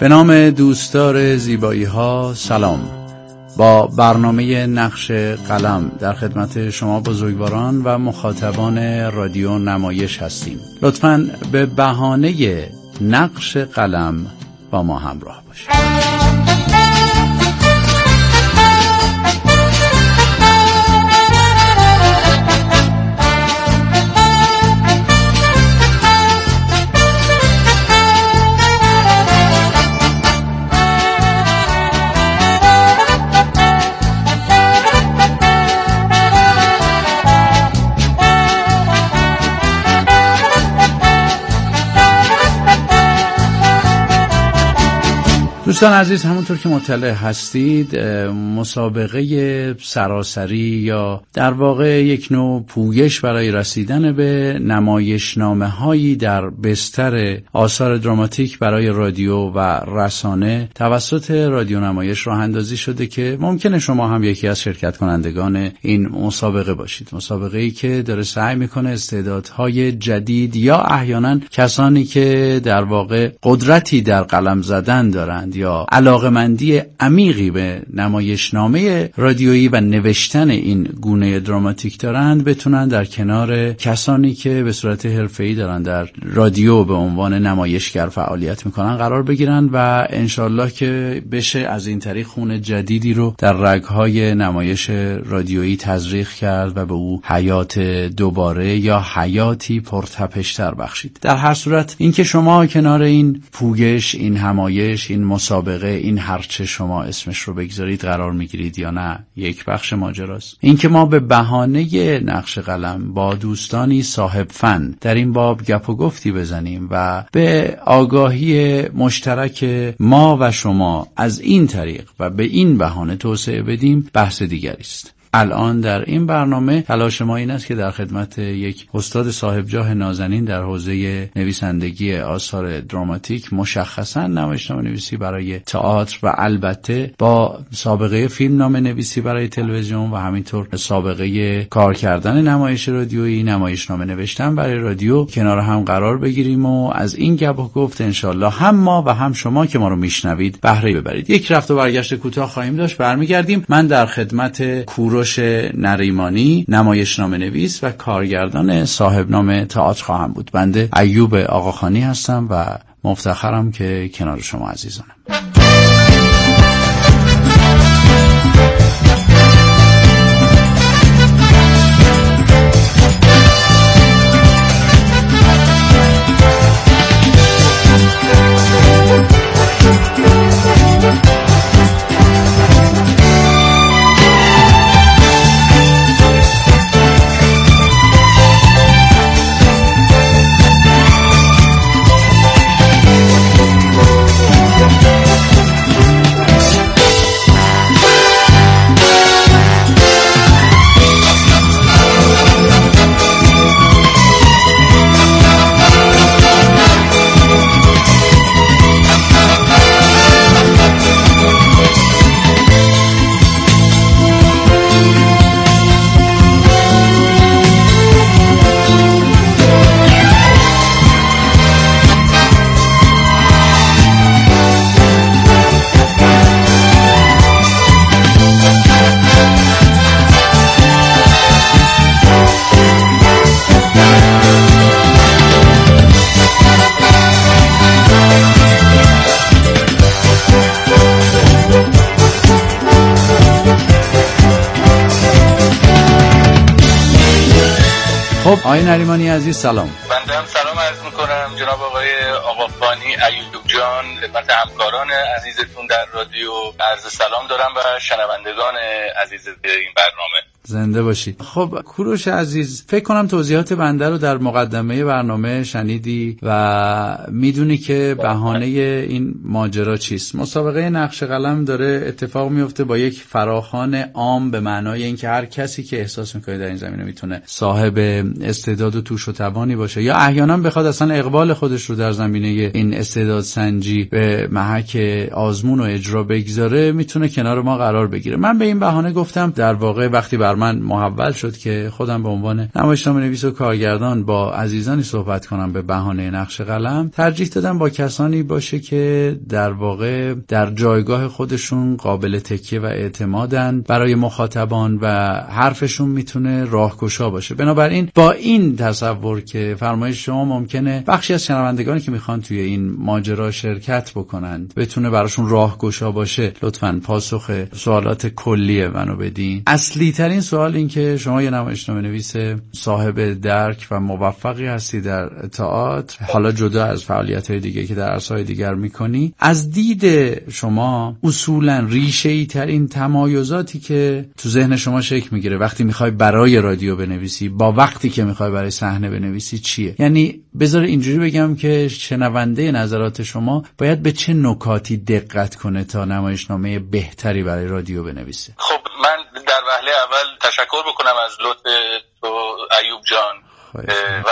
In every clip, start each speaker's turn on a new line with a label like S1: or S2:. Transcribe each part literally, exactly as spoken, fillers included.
S1: به نام دوستدار زیبایی ها سلام. با برنامه نقش قلم در خدمت شما بزرگواران و مخاطبان رادیو نمایش هستیم. لطفاً به بهانه نقش قلم با ما همراه باشید. دوستان عزیز، همونطور که مطلع هستید مسابقه سراسری یا در واقع یک نوع پویش برای رسیدن به نمایشنامه هایی در بستر آثار دراماتیک برای رادیو و رسانه توسط رادیو نمایش راه اندازی شده که ممکنه شما هم یکی از شرکت کنندگان این مسابقه باشید. مسابقه‌ای که داره سعی میکنه استعدادهای جدید یا احیانا کسانی که در واقع قدرتی در قلم زدن دارند یا علاقمندی عمیقی به نمایشنامه رادیویی و نوشتن این گونه دراماتیک دارند بتونن در کنار کسانی که به صورت حرفه‌ای دارن در رادیو به عنوان نمایشگر فعالیت میکنن قرار بگیرن و انشالله که بشه از این طریق خون جدیدی رو در رگهای نمایش رادیویی تزریق کرد و به او حیات دوباره یا حیاتی پرتپش‌تر بخشید. در هر صورت اینکه شما کنار این پوگش، این همایش، این مسابقه، این هرچه شما اسمش رو بگذارید قرار میگیرید یا نه، یک بخش ماجراست. اینکه ما به بهانه نقش قلم با دوستانی صاحب فن در این باب گپ و گفتی بزنیم و به آگاهی مشترک ما و شما از این طریق و به این بهانه توسعه بدیم بحث دیگری است. الان در این برنامه تلاش ما این است که در خدمت یک استاد صاحب جاه نازنین در حوزه نویسندگی آثار دراماتیک، مشخصاً نمایشنامه نویسی برای تئاتر و البته با سابقه فیلمنامه نویسی برای تلویزیون و همینطور سابقه کار کردن نمایش رادیویی، نمایشنامه نوشتن برای رادیو کنار هم قرار بگیریم و از این گپ و گفت انشالله هم ما و هم شما که ما رو میشنوید بهره ببرید. یک رفت و برگشت کوتاه خواهیم داشت، برمیگردیم. من در خدمت کوروش نریمانی، نمایشنامه نویس و کارگردان صاحب نام تئاتر خواهم بود. بنده ایوب آقاخانی هستم و مفتخرم که کنار شما عزیزانم. خب آقای نریمانی عزیز سلام.
S2: بنده هم سلام عرض میکنم جناب آقای آقاخانی ایوب جان، خدمت همکاران عزیزتون در رادیو عرض سلام دارم و شنوندگان عزیز این برنامه.
S1: زنده باشید. خب کوروش عزیز، فکر کنم توضیحات بنده رو در مقدمه برنامه شنیدی و میدونی که بهانه این ماجرا چیست. مسابقه نقش قلم داره اتفاق میفته با یک فراخوان عام به معنای اینکه هر کسی که احساس میکنه در این زمینه میتونه صاحب استعداد و توش و توانی باشه یا احیانا بخواد اصلا اقبال خودش رو در زمینه این استعداد سنجی به محک آزمون و اجرا بگذاره، میتونه کنار ما قرار بگیره. من به این بهانه گفتم در واقع وقتی بر من محول شد که خودم به عنوان نمایشنامه‌نویس و کارگردان با عزیزانی صحبت کنم به بهانه نقش قلم، ترجیح دادم با کسانی باشه که در واقع در جایگاه خودشون قابل تکیه و اعتمادن برای مخاطبان و حرفشون میتونه راهگشا باشه. بنابراین با این تصور که فرمایش شما ممکنه بخشی از شنوندگانی که میخوان توی این ماجرا شرکت بکنند بتونه براشون راهگشا باشه، لطفاً پاسخ سوالات کلی منو بدین. اصلی ترین سوال این که شما یه نمایشنامه‌نویس صاحب درک و موفقی هستی در تئاتر، حالا جدا از فعالیت‌های دیگه که در عرصه‌های دیگر میکنی، از دید شما اصولاً ریشه‌ای ترین تمایزاتی که تو ذهن شما شکل میگیره وقتی میخوای برای رادیو بنویسی با وقتی که میخوای برای صحنه بنویسی چیه؟ یعنی بذار اینجوری بگم که شنونده نظرات شما باید به چه نکاتی دقت کنه تا نمایشنامه بهتری برای رادیو بنویسه؟
S2: خب من در وهله اول تشکر بکنم از لطف تو ایوب جان و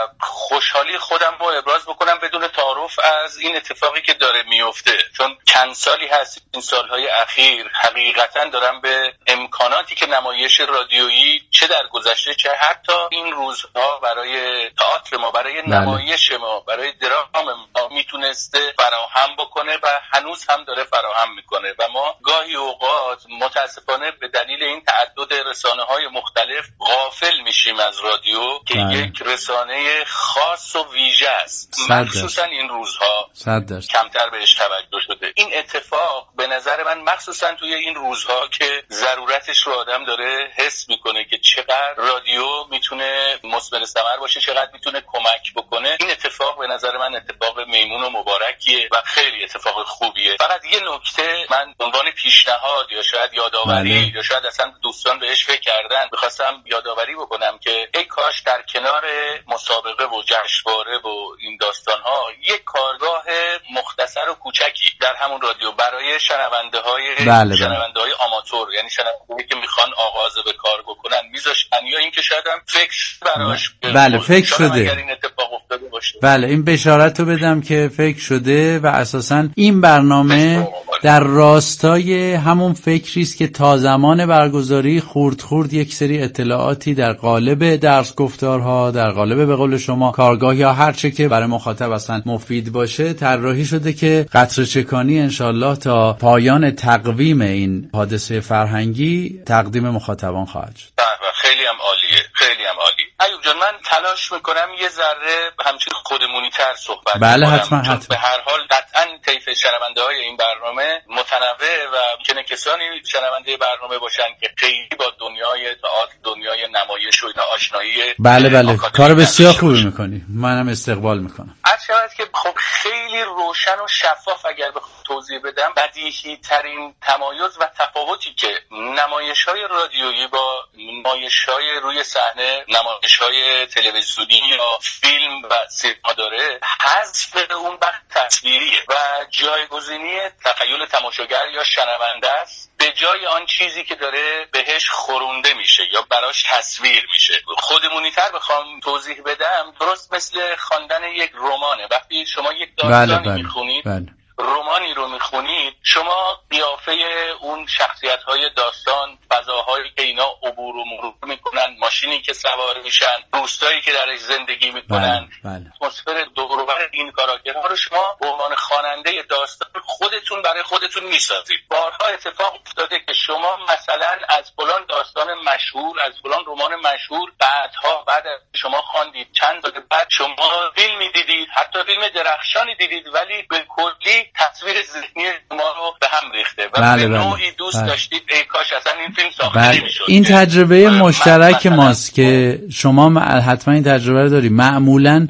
S2: خوشحالی خودم رو ابراز بکنم بدون تعارف از این اتفاقی که داره میفته، چون چند سالی هست این سالهای اخیر حقیقتا دارم به امکاناتی که نمایش رادیویی چه در گذشته چه حتی این روزها برای تئاتر ما، برای نمایش ما، برای درام ما میتونسته فراهم بکنه و هنوز هم داره فراهم میکنه و ما گاهی اوقات متاسفانه به دلیل این تعدد رسانه‌های مختلف غافل میشیم از رادیو که یک رسانه خاص و ویژه است، مخصوصا این روزها کمتر بهش توجه شده. این اتفاق به نظر من مخصوصا توی این روزها که ضرورتش رو آدم داره حس میکنه که چقدر رادیو میتونه مثمر ثمر باشه، چقدر میتونه کمک بکنه، این اتفاق به نظر من اتفاق میمون و مبارکیه و خیلی اتفاق خوبیه. فقط یه نکته من عنوان پیشنهاد یا شاید یادآوری یا شاید اصلا دوستان بهش فکر کردن میخواستم یادآوری بکنم که ای کاش در کنار مسابقه و جشنواره و این داستان‌ها یک کارگاه مختصر و کوچکی در همون رادیو برای شنونده‌های بله شنونده‌های آماتور، یعنی شنونده‌هایی که میخوان آغاز به کار بکنن میذاشتن یا اینکه شاید هم فکر براش
S1: بله فکر شده
S2: اگر این اتفاق افتاده باشه.
S1: بله این بشارت رو بدم که فکر شده و اساساً این برنامه در راستای همون فکری است که تا زمان برگزاری خورد خورد یک سری اطلاعاتی در قالب درس گفتارها، در قالب به قول شما کارگاه یا هر چه که برای مخاطب اصلا مفید باشه طراحی شده که قطره چکانی انشالله تا پایان تقویم این حادثه فرهنگی تقدیم مخاطبان خواهد شد.
S2: خیلی هم عالیه، خیلی هم عالی. ایوب جان من تلاش میکنم یه ذره همچین خودمونی‌تر صحبت
S1: بله
S2: کنم.
S1: حتما حتما.
S2: به هر حال قطعاً طیف شنونده‌های این برنامه متنوع و ممکنه کسانی شنونده برنامه باشن که خیلی با دنیای تئاتر، دنیای نمایش و اینا آشنایی
S1: بله بله کار بسیار خوبی میکنی، منم استقبال میکنم.
S2: عرض شود که خب خیلی روشن و شفاف اگر بخوام توضیح بدم، بدیهی ترین تمایز و تفاوتی که نمایش‌های رادیویی با نمایش‌های روی صحنه، نمایش‌های تلویزیونی یا فیلم و سینما داره حذف اون بخش تصویریه و جایگزینی تخیل تماشاگر یا شنونده است به جای آن چیزی که داره بهش خورونده میشه یا براش تصویر میشه. خودمونی‌تر بخوام توضیح بدم، درست مثل خواندن یک رمانه. وقتی شما یک داستانی بله میخونید بله. رمانی رو میخونید، شما قیافه اون شخصیت‌های داستان، فضاهایی که اینا عبور و مرور میکنن، ماشینی که سوار میشن، روستایی که درش زندگی میکنن، اتمسفر دور و بر این کاراکترها رو شما به عنوان خواننده داستان خودتون برای خودتون میسازید. بارها اتفاق افتاده که شما مثلا از فلان داستان مشهور، از فلان رمان مشهور بعدها بعد شما خواندید، چند سال بعد شما فیلمی دیدید، حتی فیلم درخشانی دیدید، ولی به کلی تصویر ذهنی شما رو به هم ریخته و بله به نوعی بله. دوست بله. داشتید ای کاش اصلا این فیلم ساخته بله. نمیشد.
S1: این تجربه مشترک ماست که شما حتما این تجربه رو داری. معمولا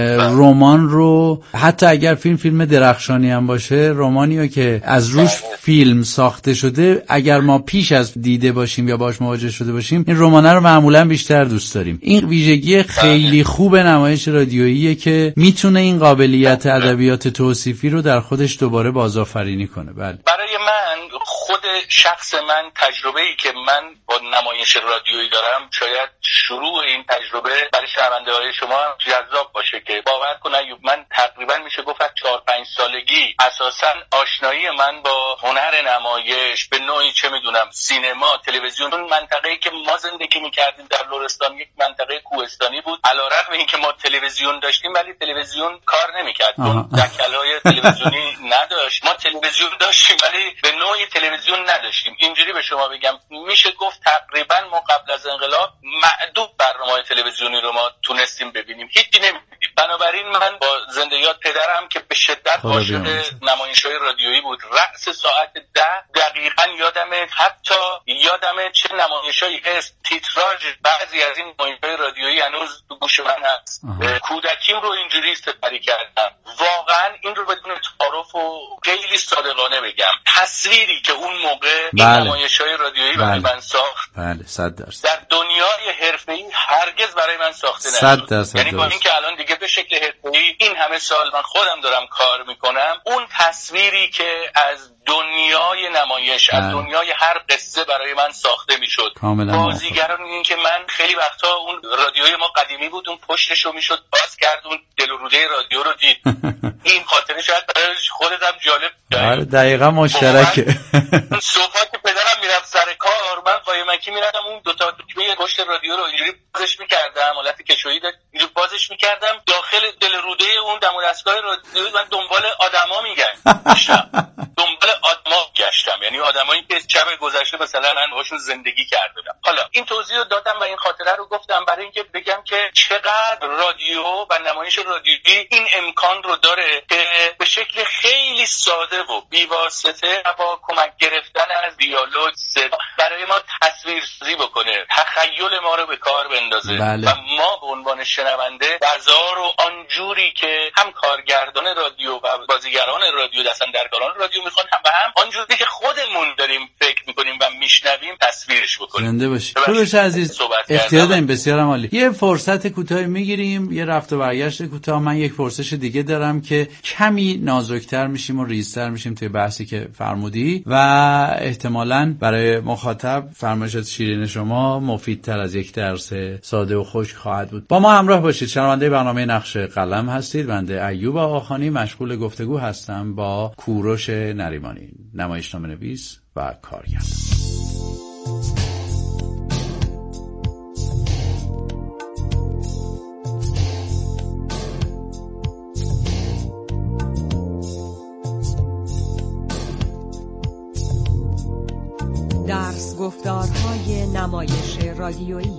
S1: رمان رو حتی اگر فیلم فیلم درخشانی هم باشه، رمانی که از روش بله. فیلم ساخته شده، اگر ما پیش از دیده باشیم یا باش مواجه شده باشیم، این رمان رو معمولا بیشتر دوست داریم. این ویژگی خیلی بله. خوب نمایش رادیوییه که میتونه این قابلیت ادبیات توصیفی رو در خودش دوباره بازآفرینی کنه. بله.
S2: برای من خود شخص من تجربه‌ای که من با نمایش رادیویی دارم، شاید شروع این تجربه برای شنونده‌های شما جذاب باشه که باور کن ایوب، من تقریبا میشه گفت چهار پنج سالگی اساساً آشنایی من با هنر نمایش به نوعی چه میدونم سینما، تلویزیون، اون منطقه‌ای که ما زندگی می‌کردیم در لرستان یک منطقه کوهستانی بود. علیرغم اینکه ما تلویزیون داشتیم ولی تلویزیون کار نمی‌کرد، چون دکل‌های تلویزیونی نداشت. ما تلویزیون داشتیم ولی به نوعی تلویزیون نداشتیم. اینجوری به شما بگم میشه گفت تقریبا ما قبل از انقلاب معدود برنامه‌های تلویزیونی رو ما تونستیم ببینیم، هیچی نمی‌دیدیم. بنابراین من با زنده یاد پدرم که به شدت عاشق نمایش‌های رادیویی بود، رأس ساعت ده دقیقاً یادمه، حتی یادمه چه نمایش‌هایی هست، تیتراژ بعضی از این نمایش‌های رادیویی هنوز تو گوش من هست. کودکیم رو اینجوری سپری کردم. واقعاً این رو بدون تعارف و خیلی صادقانه بگم، تصویری که اون موقع
S1: بله.
S2: این نمایش‌های رادیویی برای
S1: بله.
S2: من ساخت،
S1: بله صد درصد
S2: در دنیای حرفه‌ای هرگز برای من ساخته نشد. یعنی با اینکه الان دیگه به شکل حرفه‌ای این همه سال من خودم دارم کار میکنم، اون تصویری که از دنیای نمایش، از دنیای هر قصه برای من ساخته میشد، بازیگران، این که من خیلی وقتا اون رادیوی ما قدیمی بود، اون پشتش رو میشد باز کرد، اون دل و روده رادیو رو دید. این خاطره شاید برای خودت هم جالب
S1: آره دقیقاً مشترکه.
S2: صبح که پدرم میرفت سر کار، من قایمکی میرفتم اون دو تا دکمه پشت رادیو رو اینجوری بازش میکردم، حالت کشویی داشت، اینجوری بازش میکردم، داخل دل روده اون دم و دستگاه رادیو من دنبال آدما میگشتم. دنبال آدما گشتم، یعنی آدمایی که شب گذشته مثلا من باشون زندگی کردم. حالا این توضیح رو دادم و این خاطره رو گفتم برای اینکه بگم که چقدر رادیو و نمایش رادیویی این امکان رو داره که به شکل خیلی ساده و بی‌واسطه با کمک گرفتن از دیالوگ، صدا برای ما تصویرسازی بکنه، تخیل ما رو به کار بندازه.
S1: بله.
S2: و ما به عنوان شنونده بازار و آنجوری که هم کارگردان رادیو و بازیگران رادیو، دستاندرکاران رادیو میخوان، هم و هم آنجوری که خودمون داریم فکر میکنیم و میشنویم تصویرش بکنیم.
S1: زنده باشی. کوروش عزیز، اختیار داریم، بسیار عالی. یه فرصت کوتاهی میگیریم، یه رفت و برگشت کوتاه. من یک پرسش دیگه دارم که کمی نازکتر میشیم و ریزتر میشیم توی بحثی که فرمودی و احتمالاً برای مخاطب فرمایشات شیرین شما مفیدتر از یک درس ساده و خشک خواهد بود. با ما همراه باشید. شنونده برنامه نقش قلم هستید. بنده ایوب آقاخانی مشغول گفتگو هستم با کوروش نریمانی، نمایشنامه نویس و کارگردان.
S3: درس گفتارهای نمایش رادیویی.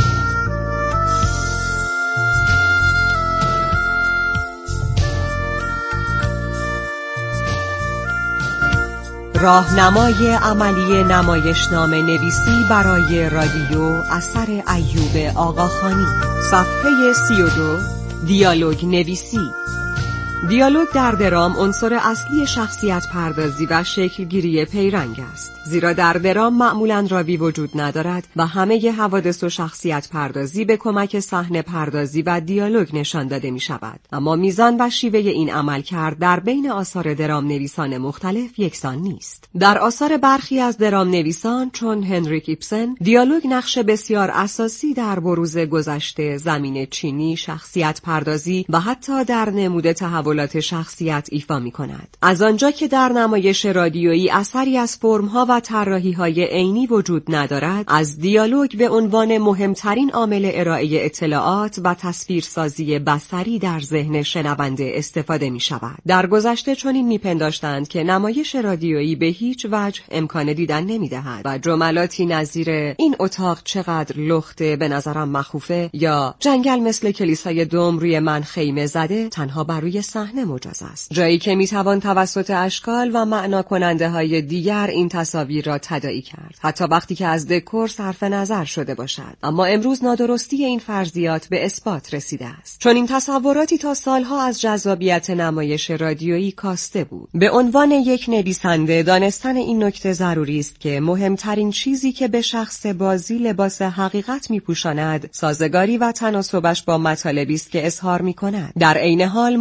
S3: راهنمای عملی نمایشنامه نویسی برای رادیو اثر ایوب آقاخانی. صفحه سی و دو. دیالوگ نویسی. دیالوگ در درام عنصر اصلی شخصیت پردازی و شکلگیری پیرنگ است، زیرا در درام معمولاً راوی وجود ندارد و همه ی حوادث و شخصیت پردازی به کمک صحنه پردازی و دیالوگ نشان داده می شود. اما میزان و شیوه این عمل کرد در بین آثار درام نویسان مختلف یکسان نیست. در آثار برخی از درام نویسان چون هنریک ایبسن، دیالوگ نقش بسیار اساسی در بروز گذشته، زمین چینی، شخصیت پردازی و حتی در نمود تحولات شخصیت ایفا می کند. از آنجا که در نمایش رادیویی اثری از فرم‌ها و طراحی‌های عینی وجود ندارد، از دیالوگ به عنوان مهمترین عامل ارائه اطلاعات و تصویرسازی بصری در ذهن شنونده استفاده می شود. در گذشته چنین می‌پنداشتند که نمایش رادیویی به هیچ وجه امکان دیدن نمی‌دهد و جملاتی نظیر این اتاق چقدر لخته، به نظرم مخوفه، یا جنگل مثل کلیسای دم روی من خیمه زده تنها بر روی صحنه مجاز است، جایی که میتوان توسط اشکال و معنا کننده های دیگر این تصاویر را تداعی کرد، حتی وقتی که از دکور صرف نظر شده باشد. اما امروز نادرستی این فرضیات به اثبات رسیده است، چون این تصوراتی تا سالها از جذابیت نمایش رادیویی کاسته بود. به عنوان یک نویسنده دانستن این نکته ضروری است که مهمترین چیزی که به شخص بازی لباس حقیقت میپوشاند سازگاری و تناسبش با مطالبی است که اظهار میکند. در عین حال موسیقی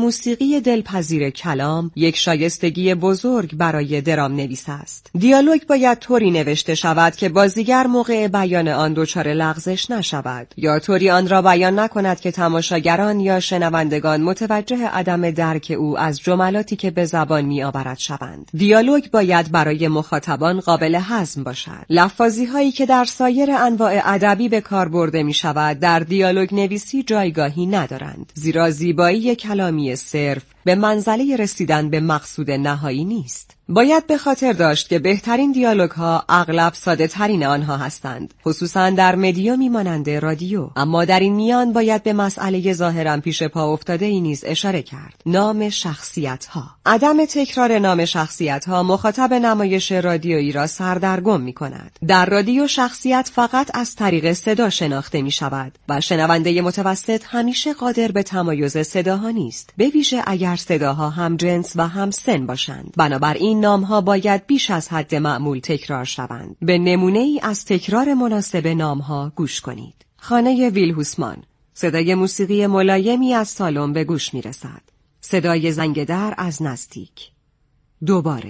S3: موسیقی دلپذیر کلام یک شایستگی بزرگ برای درام نویس است. دیالوگ باید طوری نوشته شود که بازیگر موقع بیان آن دچار لغزش نشود یا طوری آن را بیان نکند که تماشاگران یا شنوندگان متوجه عدم درک او از جملاتی که به زبان می‌آورد شوند. دیالوگ باید برای مخاطبان قابل هضم باشد. لفاظی هایی که در سایر انواع ادبی به کار برده می شود در دیالوگ نویسی جایگاهی ندارند، زیرا زیبایی کلامی صرف به منزله رسیدن به مقصود نهایی نیست. باید به خاطر داشت که بهترین دیالوگ ها اغلب ساده ترین آنها هستند، خصوصا در مدیومی مانند رادیو. اما در این میان باید به مسئله ظاهرا پیش پا افتاده ای نیز اشاره کرد: نام شخصیت ها. عدم تکرار نام شخصیت ها مخاطب نمایش رادیویی را سردرگم می کند. در رادیو شخصیت فقط از طریق صدا شناخته می شود و شنونده متوسط همیشه قادر به تمایز صداها نیست، به ویژه اگر صداها هم جنس و هم سن باشند. بنابراین نامها باید بیش از حد معمول تکرار شوند. به نمونه ای از تکرار مناسب نامها گوش کنید. خانه ویلهوسمان. صدای موسیقی ملایمی از سالن به گوش می رسد. صدای زنگ در از نزدیک. دوباره.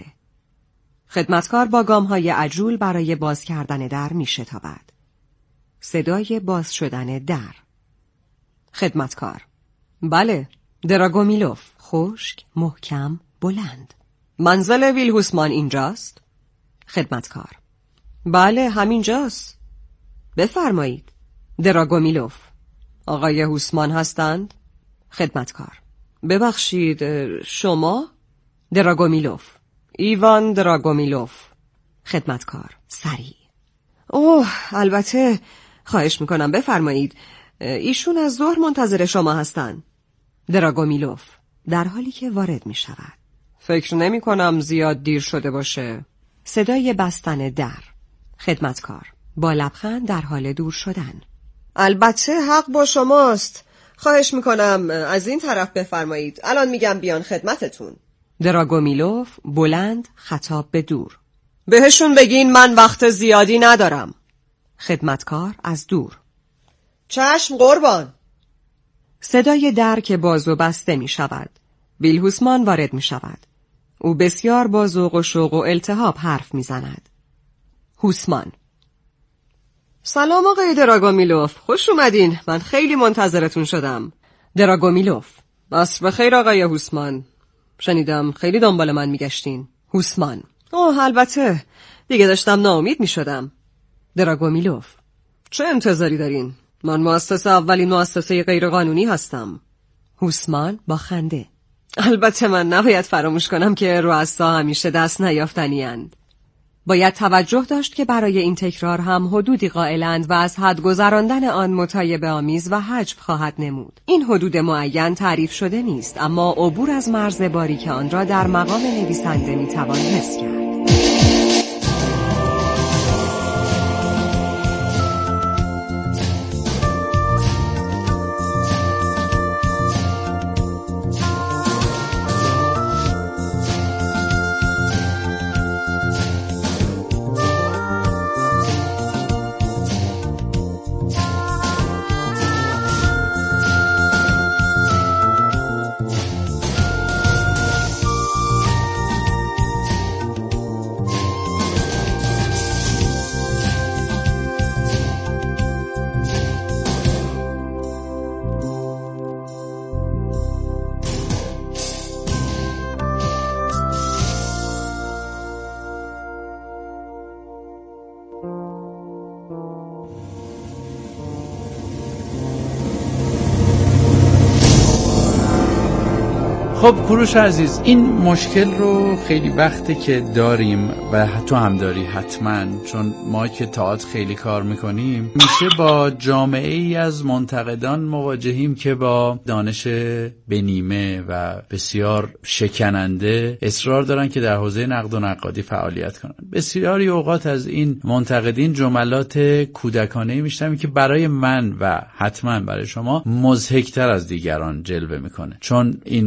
S3: خدمتکار با گام‌های عجول برای باز کردن در می شتابد. صدای باز شدن در. خدمتکار: بله، دراگومیلوف. خشک، محکم، بلند. منزل ویلهوسمان اینجاست؟ خدمتکار: بله، همینجاست. بفرمایید. دراگومیلوف: آقای هوسمان هستند؟ خدمتکار: ببخشید، شما؟ دراگومیلوف: ایوان دراگومیلوف. خدمتکار: سریع: اوه، البته، خواهش میکنم بفرمایید. ایشون از ظهر منتظر شما هستند. دراگومیلوف در حالی که وارد می شود: فکر نمی کنم زیاد دیر شده باشه. صدای بستن در. خدمتکار با لبخند در حال دور شدن: البته حق با شماست. خواهش می کنم از این طرف بفرمایید. الان میگم بیان خدمتتون. دراگومیلوف بلند خطاب به دور: بهشون بگین من وقت زیادی ندارم. خدمتکار از دور: چشم قربان. صدای در که باز و بسته می شود. ویلهوسمان وارد می شود. او بسیار با ذوق و شوق و التهاب حرف می زند. هوسمان: سلام آقای دراگومیلوف، خوش اومدین. من خیلی منتظرتون شدم. دراگومیلوف: عصر بخیر آقای هوسمان. شنیدم خیلی دنبال من می گشتین. هوسمان: اوه، البته، دیگه داشتم ناامید می شدم. دراگومیلوف: چه انتظاری دارین؟ من مؤسس اولین مؤسسه غیرقانونی هستم. هوسمان با خنده: البته من نباید فراموش کنم که رؤسا همیشه دست نیافتنی اند. باید توجه داشت که برای این تکرار هم حدودی قائلند و از حد گذراندن آن متایبه آمیز و حجب خواهد نمود. این حدود معین تعریف شده نیست، اما عبور از مرز باریک آن را در مقام نویسنده میتوان حس کرد.
S1: خب کوروش عزیز، این مشکل رو خیلی وقته که داریم و تو هم داری حتما، چون ما که تئاتر خیلی کار میکنیم میشه با جامعه ای از منتقدان مواجهیم که با دانش بنیمه و بسیار شکننده اصرار دارن که در حوزه نقد و نقادی فعالیت کنن. بسیاری اوقات از این منتقدین جملات کودکانه میشنویم که برای من و حتما برای شما مضحک‌تر از دیگران جلوه میکنه، چون این گونه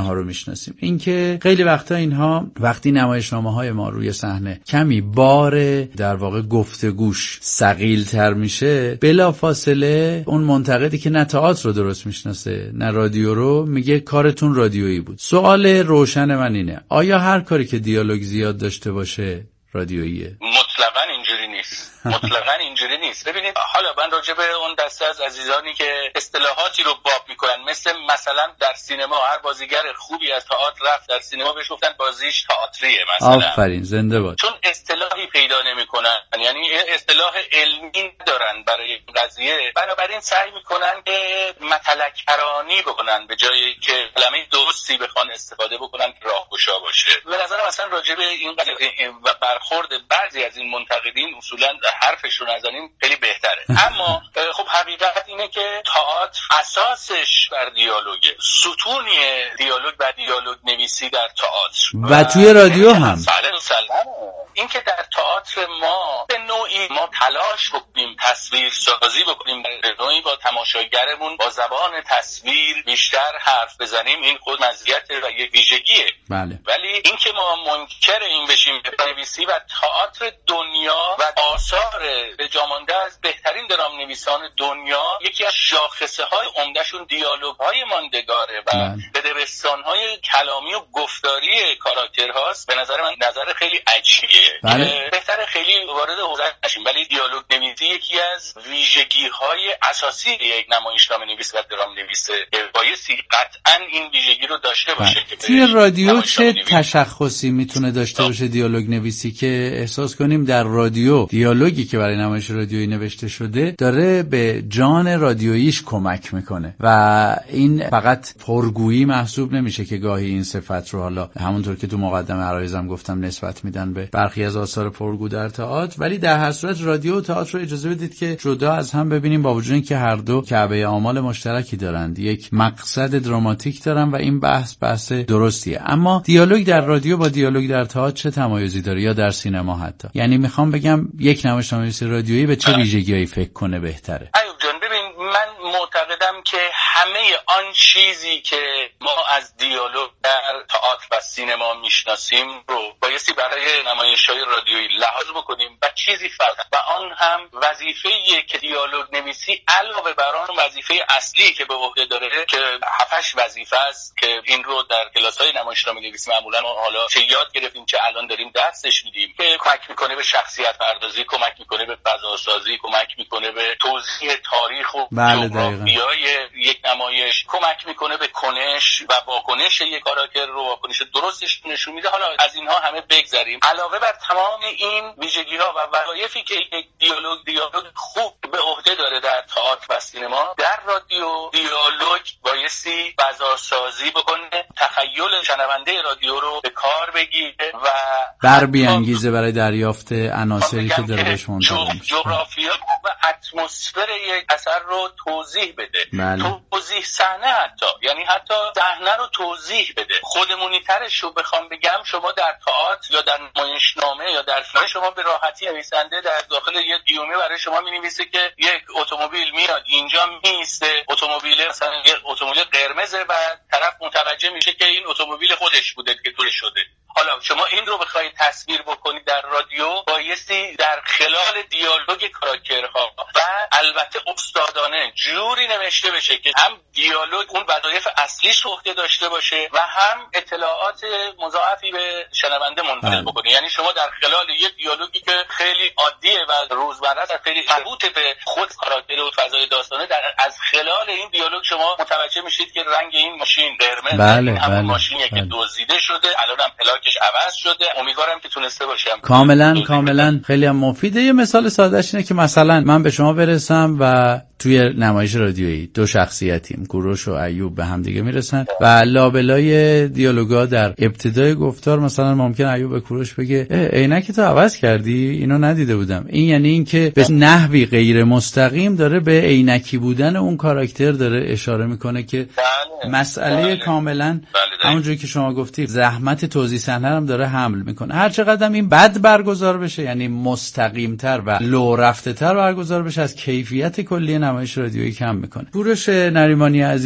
S1: اینها رو میشناسیم. اینکه خیلی وقتا اینها وقتی نمایشنامه‌های ما روی صحنه کمی بار در واقع گفتگوش ثقیل‌تر میشه، بلافاصله اون منتقدی که نه تئاتر رو درست میشناسه نه رادیو رو میگه کارتون رادیویی بود. سوال روشن من اینه، آیا هر کاری که دیالوگ زیاد داشته باشه رادیوییه؟
S2: مطلقاً اینجوری نیست. مطلقاً اینجوری نیست. ببینید حالا من راجع به اون دسته از عزیزانی که اصطلاحاتی رو باب میکنن، مثل مثلا در سینما هر بازیگر خوبی از تئاتر رفت در سینما بهش گفتن بازیش تئاتریه مثلا.
S1: آفرین، زنده باد.
S2: چون اصطلاحی پیدا نمیکنن، یعنی اصطلاح علمی دارن برای این قضیه، بنابراین سعی میکنن که متلک پرانی بکنن به جایی که کلمه درستی بخوان استفاده بکنن که راهگشا باشه. به نظر من مثلا راجع به این قضیه و برخورد بعضی از این منتقدین اصولا حرفش رو نزنیم خیلی بهتره. اما خب حقیقت اینه که تئاتر اساسش بر دیالوگه، ستونی دیالوگ و دیالوگ نویسی در تئاتر
S1: و, و توی رادیو هم.
S2: بله مسلمه. این که در تئاتر ما به نوعی ما تلاش بکنیم تصویر سازی بکنیم، به نوعی با تماشاگرمون با زبان تصویر بیشتر حرف بزنیم، این خود مزیت و یک ویژگیه.
S1: بله.
S2: ولی این که ما منکر این بشیم نویسی و تئاتر دنیا و آثار به جا مانده از بهترین درام نویسان دنیا یکی از شاخصه های عمدهشون دیالوگ های ماندگاره و بدبستان های کلامی و گفتاری کاراکتر هاست. به نظر من نظر خیلی عجیبیه. بله. بهتره خیلی وارد حوزه نشیم، ولی دیالوگ نویسی یکی از ویژگی های اساسی یک نمایشنامه نویس و درام نویسه که بایستی قطعا این ویژگی رو داشته باشه. که
S1: توی رادیو چه تشخصی میتونه داشته باشه دیالوگ نویسی که احساس کنیم در رادیو دیالوگی که برای نمایش رادیویی نوشته شده داره به جان رادیوییش کمک میکنه و این فقط پرگویی محسوب نمیشه که گاهی این صفت رو حالا همونطور که تو مقدمه عرایزم گفتم نسبت میدن به برخی از آثار پرگو در تئاتر، ولی در هر صورت رادیو و تئاتر رو اجازه بدید که جدا از هم ببینیم، با وجود اینکه هر دو کعبه آمال مشترکی دارند، یک مقصد دراماتیک دارن و این بحث بحث درستیه. اما دیالوگ در رادیو با دیالوگ در تئاتر چه تمایزی داره یا در سینما حتی؟ یعنی میخوام بگم یک نمایشنامه‌نویس رادیویی به چه ویژگی‌هایی فکر کنه بهتره؟
S2: ایوب جان ببین، من معتقدم که همه آن چیزی که ما از دیالوگ در تئاتر و سینما میشناسیم رو بایستی برای نمایش‌های رادیویی لحاظ بکنیم و چیزی فرق و آن هم وظیفه‌ایه که دیالوگ نویسی علاوه بر آن وظیفه اصلی که به عهده داره که هفتش وظیفه است که این رو در کلاس‌های نمایشنامه نویسی معمولاً حالا چه یاد گرفتیم چه الان داریم درسش میدیم، که کمک میکنه به شخصیت پردازی، کمک میکنه به فضاسازی، کمک میکنه به توضیح تاریخ و جغرافیای یک نمایش، کمک میکنه به کنش و واکنش یک کاراکتر رو، واکنش درستش نشون میده. حالا از اینها همه بگذریم. علاوه بر تمام این ویژگی‌ها و وظایفی که یک دیالوگ دیالوگ خوب به عهده داره در تئاتر و سینما، در رادیو دیالوگ بایستی فضاسازی بکنه، تخیل شنونده رادیو رو به کار بگیره و
S1: بر بیانگیزه برای دریافت عناصری که داره بهش منتقل میشه،
S2: جغرافیا و اتمسفر یک اثر رو توضیح بده.
S1: بله.
S2: توضیح صحنه حتی، یعنی حتی صحنه رو توضیح بده. خودمونی ترش رو بخوام بگم، شما در تئاتر یا در نمایشنامه یا در فیلم شما به راحتی نویسنده در داخل یک گیومه برای شما می‌نویسه که یک اتومبیل میاد اینجا میسته، اتومبیل مثلا یک اتومبیل قرمزه و طرف متوجه میشه که این اتومبیل خودش بوده که طور شده. حالا شما این رو بخواید تصویر بکنید در رادیو، بایستی در خلال دیالوگ کاراکترها و البته استادانه جوری نوشته بشه که هم دیالوگ اون وظایف اصلیش رو عهده داشته باشه و هم اطلاعات مضاعفی به شنونده منتقل بکنه. یعنی شما در خلال یک دیالوگی که خیلی عادیه و روزمره است، خیلی مربوط به خود کاراکتر و فضای داستانه، در از خلال این دیالوگ شما متوجه میشید که رنگ این ماشین قرمز،
S1: بله،
S2: این همون
S1: بله،
S2: ماشینیه
S1: بله.
S2: که دزدیده شده، الانم پلاکش عوض شده. امیدوارم که تونسته باشم.
S1: کاملا کاملا خیلی هم مفیده. یه مثال سادهش اینه که مثلا من به شما برسم و توی نمایش رادیویی دو شخصیتیم، کوروش و ایوب، به هم دیگه میرسن و لابلای دیالوگا در ابتدای گفتار مثلا ممکن ایوب به کوروش بگه عینک تو عوض کردی، اینو ندیده بودم. این یعنی این که به نحوی غیر مستقیم داره به عینکی بودن اون کاراکتر داره اشاره میکنه که
S2: بله.
S1: مسئله
S2: بله.
S1: کاملا
S2: بله.
S1: همونجوری که شما گفتی زحمت توضیح صحنه هم داره حمل میکنه. هر چقدر این بد برگزار بشه، یعنی مستقیم‌تر و لو رفته‌تر برگزار بشه، از کیفیت کلی نمایش رادیویی کم میکنه. کوروش نریمانی عزیز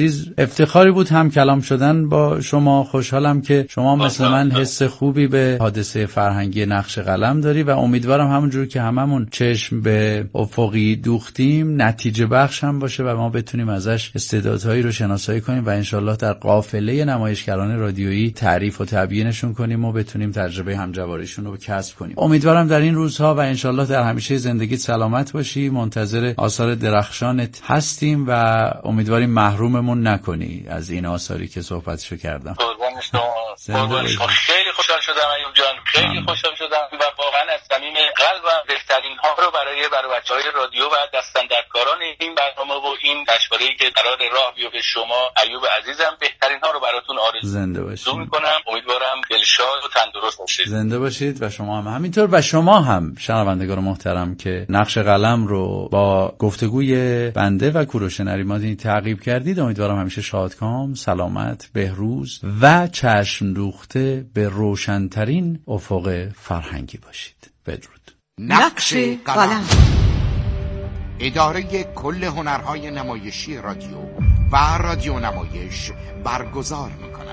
S1: عزیز، افتخاری بود هم کلام شدن با شما. خوشحالم که شما مثل من حس خوبی به حادثه فرهنگی نقش قلم داری و امیدوارم همونجور که هممون چشم به افقی دوختیم نتیجه بخش هم باشه و ما بتونیم ازش استعدادهایی رو شناسایی کنیم و انشالله در قافله نمایشگران رادیویی تعریف و تبیینشون کنیم و بتونیم تجربه همجواریشون رو کسب کنیم. امیدوارم در این روزها و انشالله در همیشه زندگیت سلامت باشی. منتظر آثار درخشانت هستیم و امیدواریم محروممون نکنی از این آثاری که صحبتشو کردم.
S2: قربان شما. خیلی خوشحال شدم ایوب جان، خیلی خوشحال شدم و واقعا از صمیم قلبم بهترین ها رو برای برای بچهای رادیو و دستاندرکاران این برنامه و این جشنواره‌ای که قرار راه بیفته شما ایوب عزیزم بهترین ها رو براتون آرزو می‌کنم. امیدوارم دلشاد و تندرست باشید.
S1: زنده باشید و شما هم همینطور و شما هم شنوندگان محترم که نقش قلم رو با گفتگوی بنده و کوروش نریمانی تعقیب کردید. امیدوارم همیشه شادکام، سلامت، بهروز و چشم دوخته به روشن‌ترین افق فرهنگی باشید. بدرود.
S4: نقش قلم، اداره کل هنرهای نمایشی رادیو و رادیو نمایش برگزار می‌کنند.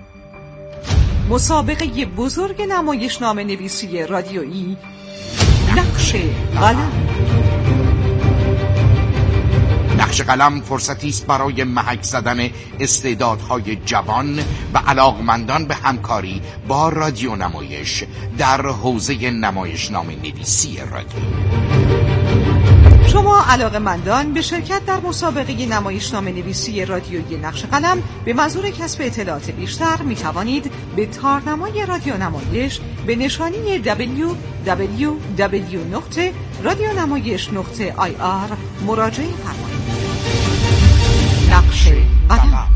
S5: مسابقه بزرگ نمایشنامه نویسی رادیویی نقش قلم.
S4: نقش قلم فرصتی است برای محک زدن استعدادهای جوان و علاقمندان به همکاری با رادیو نمایش در حوزه نمایشنامه نویسی رادیو.
S5: شما علاقمندان به شرکت در مسابقه نمایشنامه نویسی رادیویی نقش قلم به منظور کسب اطلاعات بیشتر می توانید به تارنمای رادیو نمایش به نشانی دبلیو دبلیو دبلیو نقطه رادیونمایش نقطه آی آر مراجعه فرمایید. نقش قلم.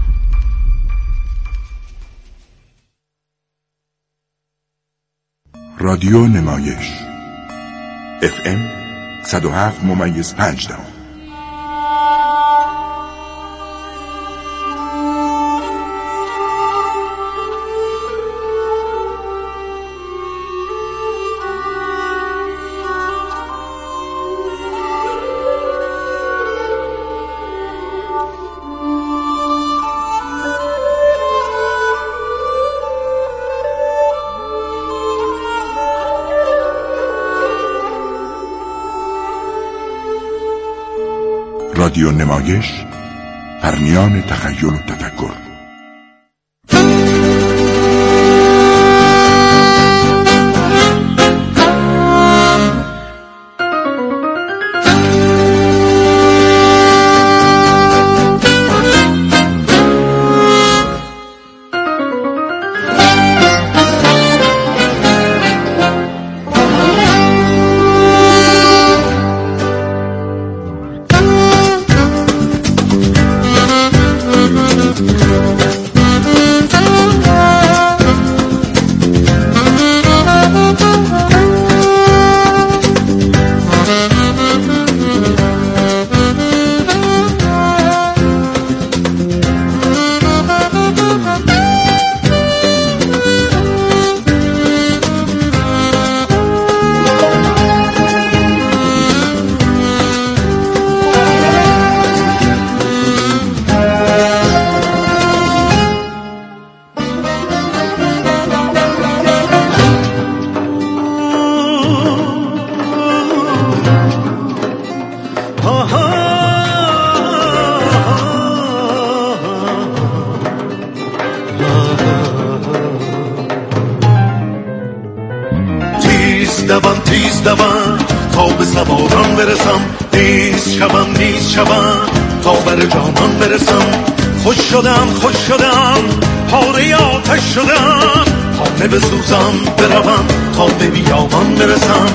S6: رادیو نمایش اف ام صد و هفت ممیز پنج دهم. رادیو نمایش، پرنیان تخیل و تفکر.
S7: دوان تیز دوان تا به سواران برسم، نیز شوم نیز شوم تا بر جانان برسم. خوش شدم خوش شدم پاره آتش شدم، خانه بسوزم بروم تا به بیابان برسم.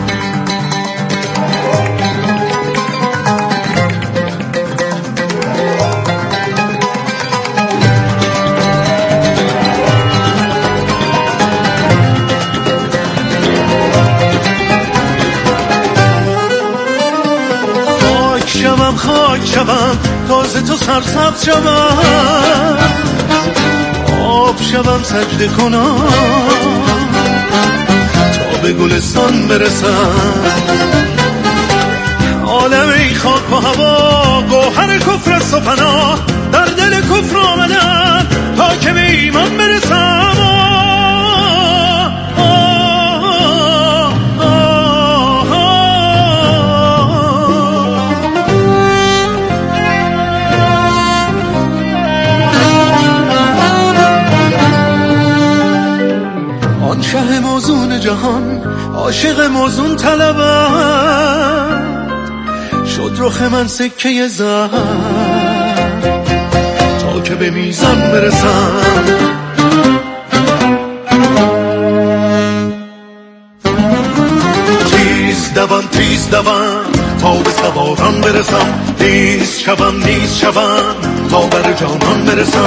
S7: خاک شوم تازه تو سرسبز شوم، آب شوم سجده کنم تا به گلستان برسم. عالم ای خاک و هوا گوهر کفر است و پناه در دل کفر آمدن تا که به ایمان برسم. آن شه موزون جهان عاشق موزون طلبد شد رخ من سکه زهر تا که به میزان برسم. تیز دوان تیز دوان تا به سواران برسم، نیز شوم نیز شوم تا بر جانان برسم.